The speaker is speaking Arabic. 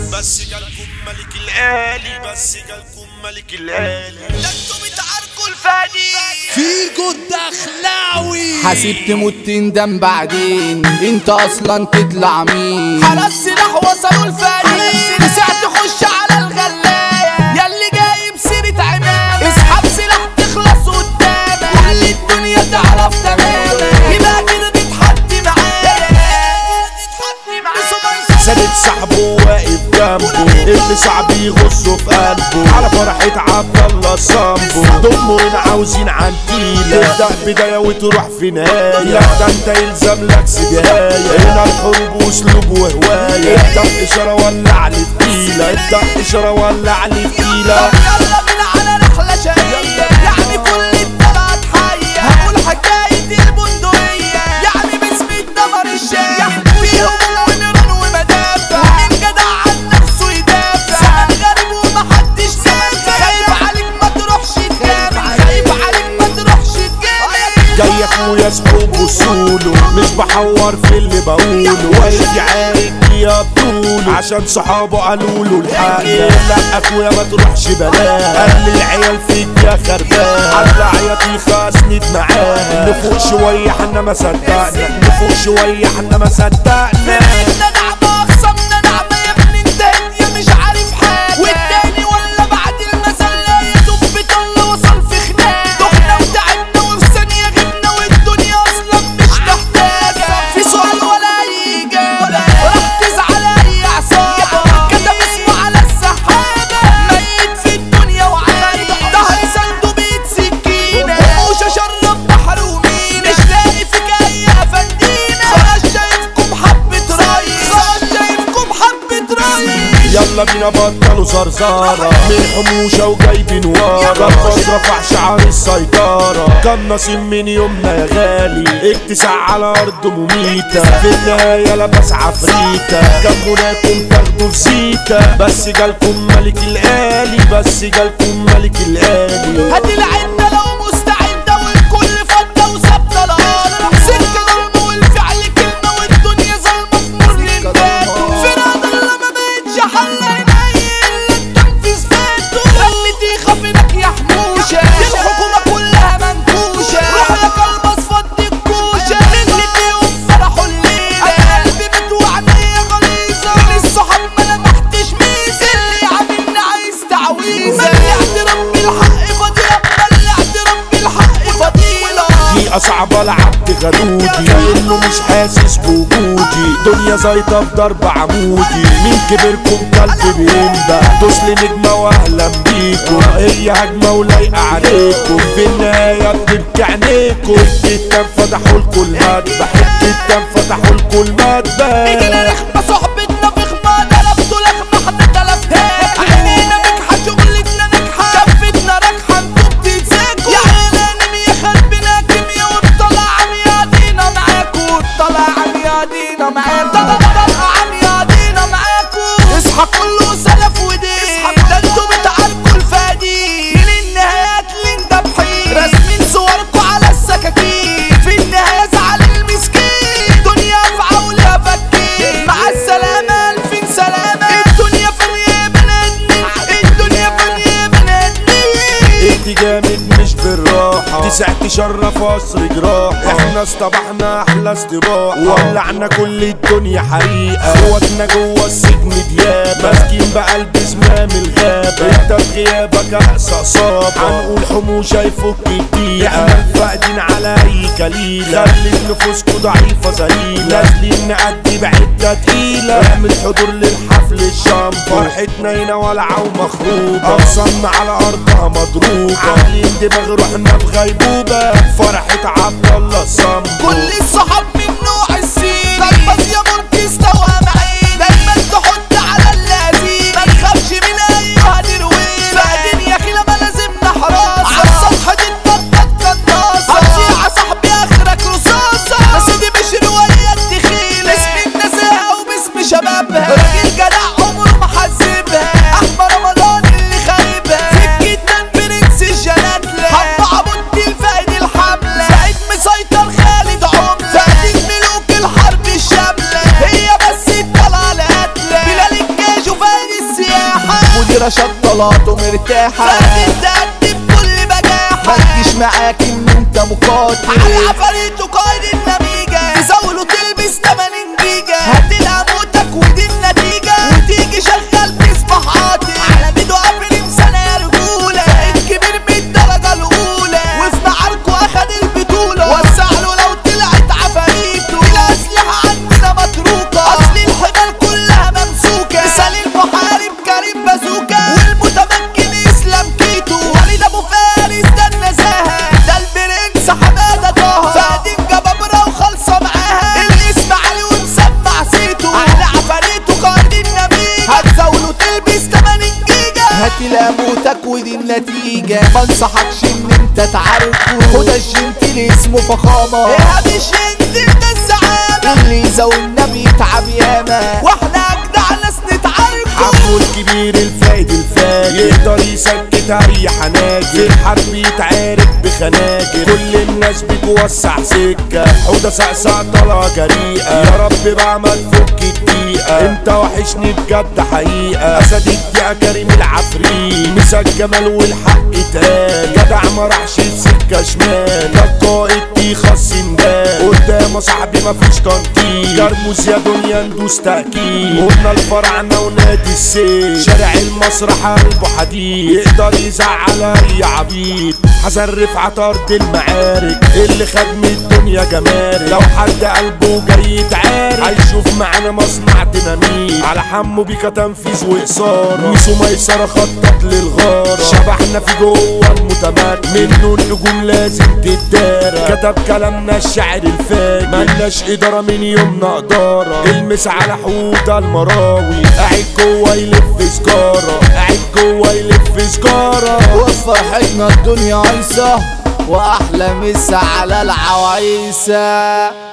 بس جالكم ملك الآلي، بس جالكم ملك الآلي، ده انتوا بتعاركوا الفادي فيجو الدخلاوي. حاسب تموت تندم بعدين، انت اصلا تطلع مين؟ على السلاح وصلوا الفادي، تسع تخش على الغلاية ياللي جايب سيرة عمامة، اسحب سلاح تخلص قدامك، كل الدنيا تعرف تماما، يبقى كده تتحدي معايا. سادت صاحبه واقف جنبه، اللي صعب يغصه في قلبه، على فرحة عبد الله صامبو، ضمه هنا عاوزين عنتيلة، تبدأ بداية وتروح في نهاية، لا ده انت يلزم لك سجاية، هنا الحروب واسلوب وهواية، ابدأ إشارة ولا علي تقيلة، ابدأ إشارة ولا علي تقيلة. يلا بينا على رحلة شقية، يعني كل الطلعات حية، هقول حكاية البندقية، يعني باسم الدمر الشايع، فيهم ونيران ومدافع، ومين جدع عن نفسه يدافع، زمن غريب ومحدش نافع، خايف عليك ما تروحش تجامل، خايف عليك ما تروحش تجامل. جاي اخويا صحوب وصوله، مش بحور في اللي بقوله، واقف يعارك يا بطوله، عشان صحابه قالوله الحق، لا اخويا ما تروحش بلاه، قال لي العيال فيك يا خربان، على عياطي خاسند معاه، نفوق شويه حنا ما صدقنا، نفوق شويه حنا ما صدقنا. فرقتنا نعمة أخصمنا نعمة، يا ابني انت هدية مش عارف حاجة، والتاني ولا بعد المسلة يدوب بطل وصل في خناق، دخنا وتعبنا وفي ثانية غبنا، والدنيا أصلا مش محتاجة في سؤال ولا أي إجابة، ركز على أي عصابة كتب اسمه على السحابة، ميت في الدنيا وعايدة، ظهري سنده بيت سكينة، وموش أشرب بحر ومين، مش لاقي فيك أي أفندينا، خلاص شايفكم حبة ريس، خلاص شايفكم حبة ريس. يلا بينا بطلوا زرزارة من حموشة وجايبين ورا، الفاس رفع شعار السيطرة، كان نصيب من يومنا يا غالي، اتساع على أرض مميتة، في النهاية لبس عفريتة، كان مناكم تاخدوا في زيتة، بس جالكم ملك الآلي، بس جالكم ملك الآلي. هات العدة لو مستعدة، والكل فضة وثابتة الأرض، سكة ضرب والفعل كلمة، والدنيا ظلمة في نور للباب، فراد الله ما بقتش حل عيني إلا التنفيذ فاتو، خليتي خافنك يا حموشة، دي الحكومة كلها منكوشة، روح لك الباص فضي الكوشة، اللي فيهم فرحوا الليلة، أنا قلبي متوعني غليظة، من الصحاب ما لمحتش ميزة، اللي عاملني عايز تعويذة، بلعت ربي الحق فضيلة، بلعت ربي الحق فضيلة. دقيقة صعبة لعبت غدودي، كأنه مش حاسس بوجودي، دنيا زايطة بضرب عمودي، مين كبركم كلب بينبه، دوسلي نجمة واهلا بيكم، هي هجمة ولايقة عليكم، في النهاية بتبكي عينيكم، التام فتحوا لكم المدبح، التام فتحوا لكم المدبح. اجينا نخمة صحبتنا في خمة، دلفتوا لخمة احنا دلفتها، عينينا بجحة شغلتنا ناجحة، كفتنا راجحة انتوا بتتساكوا، يا عيلانين يا خربنا كيميا، والطلع عميادينا معاكوا، والطلع عميادينا معاكوا، طلع عميادينا معاكوا، اصحى كله سلف ودين، ده انتوا بتعاركوا الفادي، من النهايات للذبحين، راسمين صوركوا على السكاكين، في النهاية زعل المسكين، دنيا في عولها فكين، مع السلامة ألفين سلامة، الدنيا فانية بنادني، الدنيا فانية بنادني. انت جامد مش بالراحة، تسع تشرف قصر جراحة، احنا اصطبحنا احلى استباحة، ولعنا كل الدنيا حريقة، اخواتنا جوه السجن ديابة، ماسكين بقلب زمام الغابة، انت بغيابك اقصى اصابة، هنقول حموشة يفك الدقيقة، احنا الفاقدين على اي كليلة، خلي نفوسكوا ضعيفة ذليلة، نازلين نأدي بعدة تقيلة، اعمل حضور للحفل الشامبو، فرحتنا هنا ولعة ومخروبة، أقسمنا على أرضها مضروبة، عاملين دماغ روحنا في غيبوبة، فرحة عبد الله صامبو. كل الصحاب من نوع السين، طيب يا مركز توام عين، دايما تحط على اللازم، ما تخافش من ايها درويش، فقدين يا اخي لما لازمنا حراسة، على السطح دي اتنطط قناصة، هتضيع صاحبي اخرك رصاصة، يا سيدي مش رواية تخيلة، اسم النزاهة وباسم شبابها، راجل جدع عمره ما حذبها، احمد رمضان اللي خايبها، سكتنا برنس الجناتلة، حب عبود الفايد الحملة، سعيد مسيطر خالد عملة، فقدين ملوك الحرب الشاملة، وصلاته مرتاحة تقدم كل بجاحة متجيش معاك ان انت مقاتل على عفاريته قايد النميجة تزاوله تلبس 80 جيجا هتلقى موتك ودي النتيجة وتيجي شغال تصبح عاطل على ميدو قبل مسنة يا رجولة الكبير من الدرجة الأولى وفي معاركه أخد البطولة وسعله لو طلعت عفاريته الأسلحة عندنا متروكة أصل الحجال كلها ممسوكة مثال المحارب كريم بازوكا والمتمكن إسلام كيتو وليد أبو فارس ده النزاهة ده البرنس حمادة طه فقديم جبابرة وخالصة معاها الاسم علي ومسمع سيتو على عفاريته قائد النميجة هتزاوله تلبس 80 جيجا هتلاقي موتك ودي النتيجة ما انصحكش ان انت تعاركه خد الجنتل اسمه فخامة ايه مش انت ده الزعامة اللي يزاولنا بيتعب ياما واحنا اجدع ناس نتعاركوا عمو الكبير الفايد يقدر يسكت اي حناجر في الحرب يتعارك بخناجر كل الناس بتوسع سكة حوضة سقسع طلع جريئة يا رب بقى ما تفك الدقيقة انت وحشني بجد حقيقة اسد الدقيقة كريم العفريت مسا الجمال والحق اتقال جدع ما راحش السكة شمال ده القائد خاص سندال قدام صاحبي مفيش تنطيط جرموز يا دنيا ندوس تأكيد قلنا الفراعنة ونادي السيف شارع المسرح قلبه حديد يقدر يزعل اي عبيد حسن رفعت ارض المعارك اللي خد من الدنيا جمارك لو حد قلبه جاي يتعارك هيشوف معانا مصنع ديناميت على حمو بيكا تنفيذ واقصار ميسو ميسرة خطط للغارة شبحنا في جوه المتمكن منه النجوم لازم تتدارى كتب كلامنا الشاعر الفاجر ملناش ادارة من يومنا قدارة المس على حوضة المراوي قاعد جوه يلف سجارة قاعد جوه يلف سجارة وفي فرحتنا الدنيا عيسى واحلى مسا على العوايسة